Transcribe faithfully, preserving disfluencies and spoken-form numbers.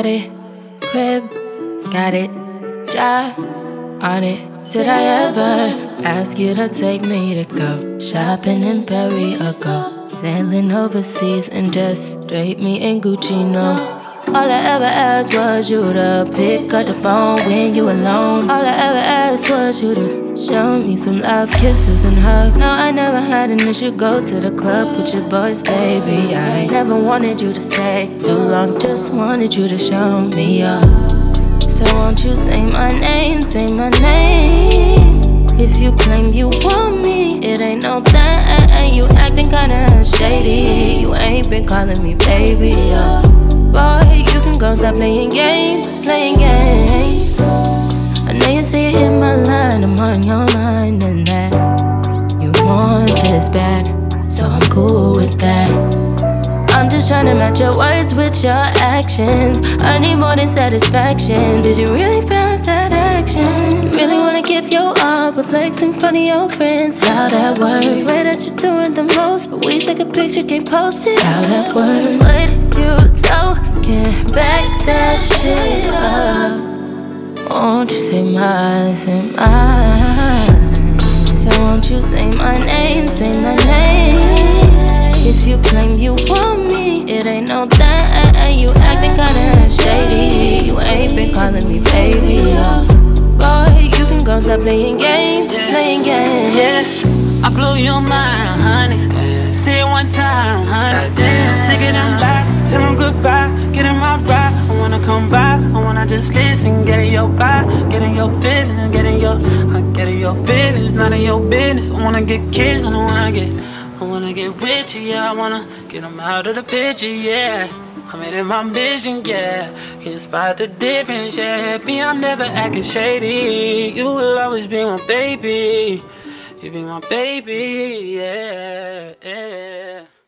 Bought it, crib, got it, job on it. Did I ever ask you to take me to go shopping in Paris or go sailing overseas and just drape me in Gucci? No. All I ever asked was you to pick up the phone when you alone. All I ever asked was you to show me some love, kisses and hugs. No, I never had an issue. Go to the club with your boys, baby. I never wanted you to stay too long, just wanted you to show me up. So won't you say my name, say my name? If you claim you want me, it ain't no thing. You acting kinda shady. You ain't been calling me baby, yeah. Boy, you can go stop playing games, playing games. I know you say it in my line, I'm on your mind and that you want this bad, so I'm cool with that. I'm just trying to match your words with your actions. I need more than satisfaction. Did you really find that action? You really wanna give your all, but flex in front of your friends. How that works? Swear that you're doing the most, but we take a picture, can't post it. How that works? What you talking? Back that shit up. Won't you say my, say mine? So won't you say my name, say my name? If you claim you want me, it ain't no thing. You acting kinda shady. You ain't been calling me baby, yeah. Boy, you can go stop playing games, just playing games. Yeah, I blew your mind, honey. Say it one time, honey. Sick of them lies, tell them goodbye. Get in my ride, I wanna come by. I wanna just listen, get in your vibe, get in your feelings, get in your, I get in your feelings, not in your business. I wanna get kids, I don't wanna get. I wanna get with you, yeah. I wanna get them out of the picture, yeah. I made it my vision, yeah. Can spot the difference, yeah. Me, I'm never acting shady. You will always be my baby. You be my baby, yeah, yeah.